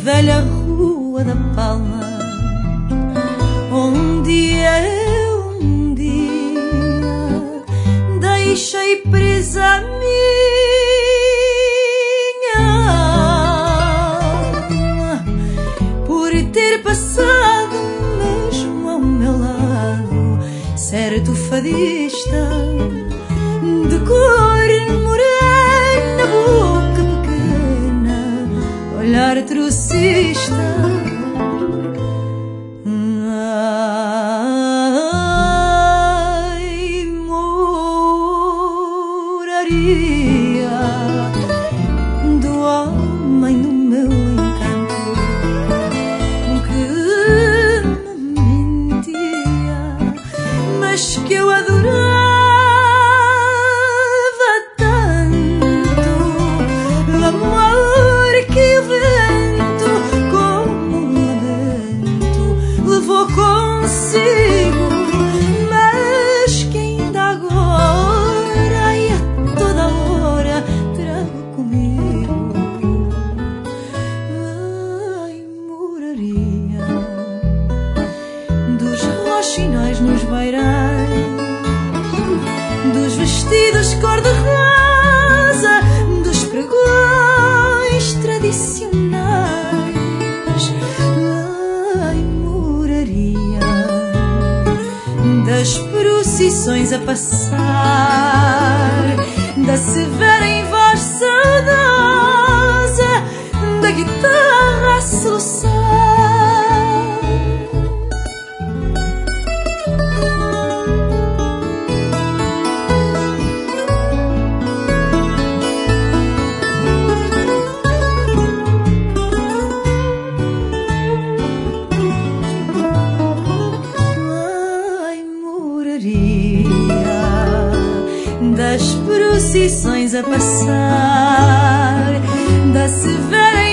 velha Rua da Palma, onde eu um dia deixei presa a minha alma, por ter passado mesmo ao meu lado certo fadista de cor morena, boca pequena, olhar trocista. Ai, moraria do homem no meu encanto, que me mentia, mas que eu adorava tanto. Amor que o vento, como um lamento, levou consigo, mas que ainda agora e a toda hora trago comigo. Ai, moraria dos roxinóis nos beirais, dos vestidos cor-de-rosa, dos pregões tradicionais. Ai, moraria das procissões a passar, da severa em voz saudosa, da guitarra a soluçar. Das procissões a passar, da severa